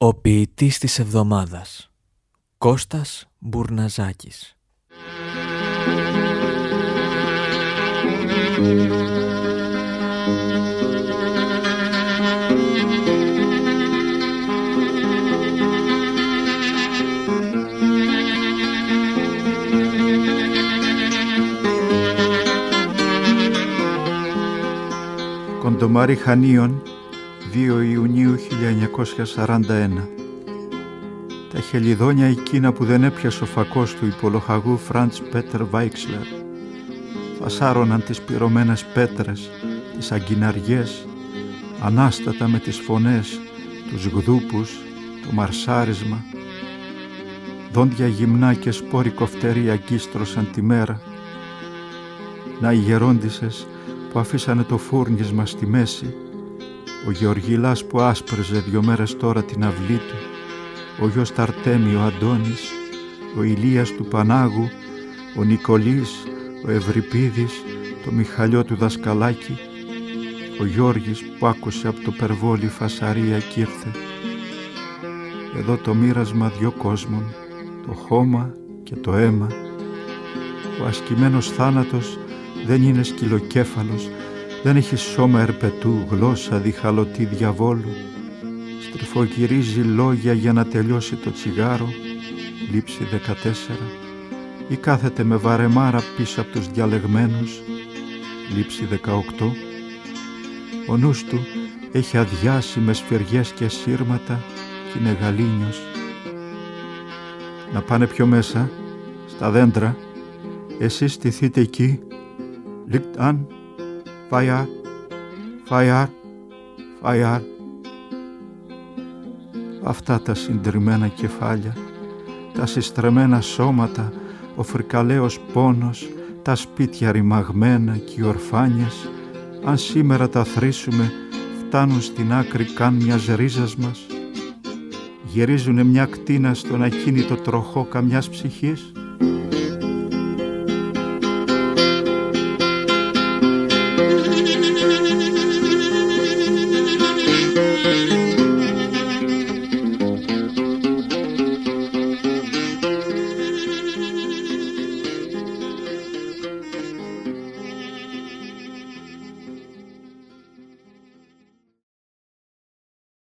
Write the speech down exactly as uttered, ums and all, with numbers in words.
Ο ποιητής της εβδομάδας, Κώστας Μπουρναζάκης. Κοντομάρι Χανίων, δύο Ιουνίου χίλια εννιακόσια σαράντα ένα. Τα χελιδόνια εκείνα που δεν έπιασε ο φακός του υπολοχαγού Φραντς Πέτερ Βάιξλερ φασάρωναν τις πυρωμένες πέτρες, τις αγκιναριές, ανάστατα με τις φωνές, τους γδούπους, το μαρσάρισμα. Δόντια γυμνά και σπόροι κοφτεροί αγκίστρωσαν τη μέρα. Να οι γερόντισσες που αφήσανε το φούρνισμα στη μέση, ο Γεωργιλάς που άσπρεζε δυο μέρες τώρα την αυλή του, ο γιος Ταρτέμι ο Αντώνης, ο Ηλίας του Πανάγου, ο Νικολής, ο Ευρυπίδης, το Μιχαλιό του Δασκαλάκη, ο Γιώργης που άκουσε από το περβόλι φασαρία κι ήρθε. Εδώ το μοίρασμα δυο κόσμων, το χώμα και το αίμα. Ο ασκημένος θάνατος δεν είναι σκυλοκέφαλος, δεν έχει σώμα ερπετού, γλώσσα διχαλωτή διαβόλου. Στριφογυρίζει λόγια για να τελειώσει το τσιγάρο, λήψη δεκατέσσερα, ή κάθεται με βαρεμάρα πίσω από τους διαλεγμένους, λήψη δεκαοκτώ. Ο νους του έχει αδειάσει με σφυριές και σύρματα και είναι γαλήνιος. Να πάνε πιο μέσα, στα δέντρα, εσείς στηθείτε εκεί, λικτ αν, φαϊάρ, φαϊάρ, φαϊάρ. Αυτά τα συντριμμένα κεφάλια, τα συστρεμμένα σώματα, ο φρικαλαίος πόνος, τα σπίτια ρημαγμένα και οι ορφάνιες, αν σήμερα τα θρήσουμε, φτάνουν στην άκρη καν μιας ρίζας μας. Γυρίζουνε μια κτίνα στον ακίνητο τροχό καμιάς ψυχής.